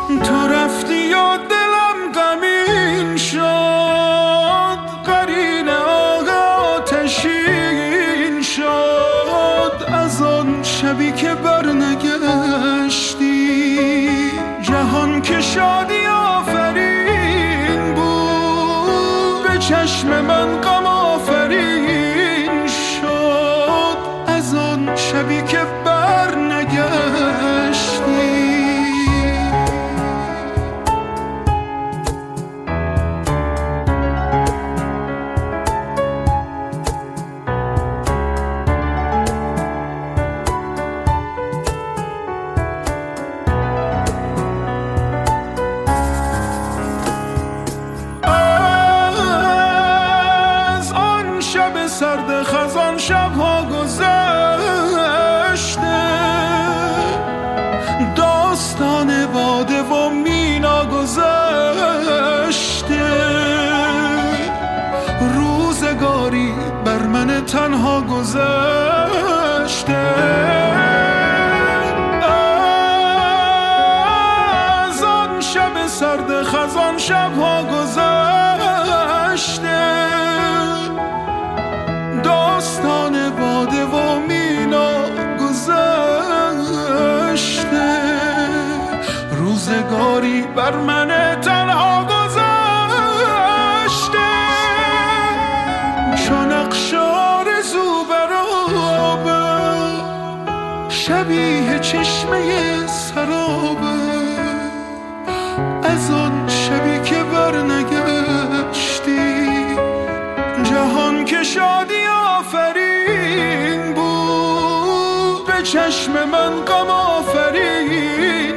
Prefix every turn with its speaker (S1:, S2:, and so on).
S1: تو رفتی و دلم غمین شد، قرین آتشین شد. از آن شبی که برنگشتی، جهان که شادی آفرین بود، به چشم من غم آفرین شد. از آن شبی که برنگشتی. سرد خزان شبها گذشته، داستان باده و مینا گذشته. روزگاری بر من تنها گذشته. از آن شب سرد خزان شبها گذشته، داستان باده و مینا گذشته. روزگاری بر من تنها گذشته. چون نقش آرزو بر آبه، شبیه چشمه سرابه. از آن شبی که برنگشتی، جهان که شادی آفرین بود، به چشم من غم آفرین